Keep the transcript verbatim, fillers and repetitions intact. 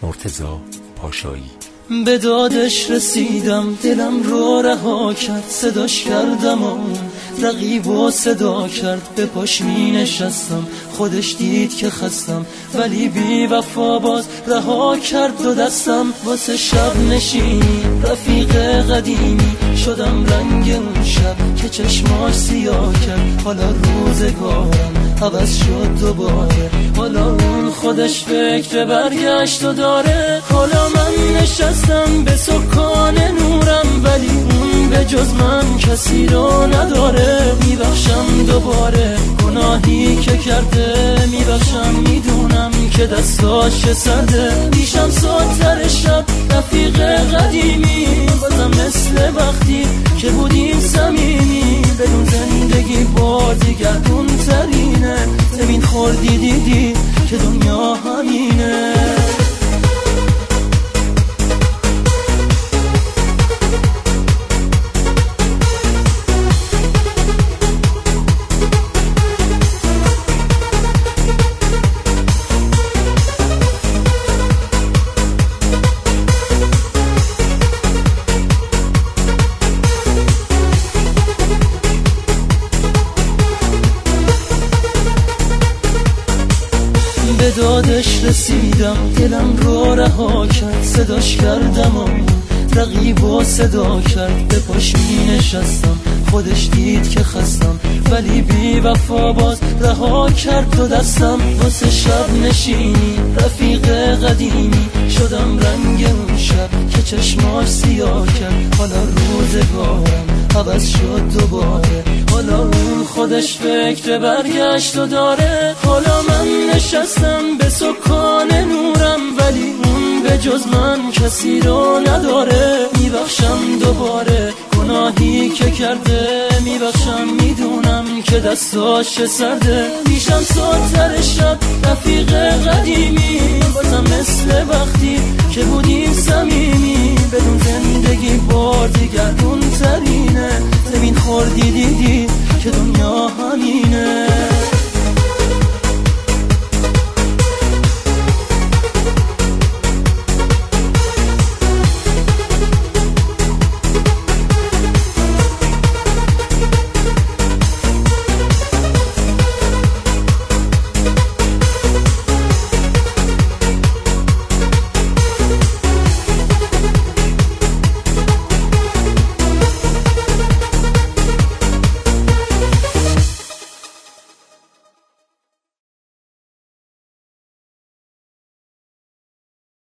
مرتضی پاشایی. به دادش رسیدم، دلم رو رها کرد، صداش کردم و رقیب و صدا کرد. به پاش می نشستم، خودش دید که خستم، ولی بی وفا باز رها کرد دو دستم. واسه شب نشینی رفیق قدیمی شدم رنگ اون شب که چشماش سیاه کرد. حالا روزگارم عوض شد دوباره، حالا اون خودش فکر برگشت و داره. حالا من نشستم به سکان نورم، ولی اون به جز من کسی رو نداره. میبخشم دوباره گناهی که کرده، میبخشم میدونم که دستاش سرده. میشم ساتر شب رفیق قدیمی، بازم مثل وقتی که بودیم صمیمی. بدون زندگی بازیگردون ترینه، زمین خوردی دیدی که دنیا همینه. به دادش رسیدم، دلم رو رها کرد، صداش کردم و رقیب و صدا کرد. به پاش می نشستم، خودش دید که خستم، ولی بی وفا باز رها کرد دو دستم. واسه شب نشینی رفیق قدیمی شدم رنگ اون شب که چشماش سیاه کرد. حالا روزگارم عوض شد دوباره، حالا اون خودش فکر برگشت و داره. حالا من نشستم به سکان نورم، ولی اون به جز من کسی رو نداره. میبخشم دوباره گناهی که کرده، میبخشم میدونم که دستاش سرده. میشم ساتر شب رفیق قدیمی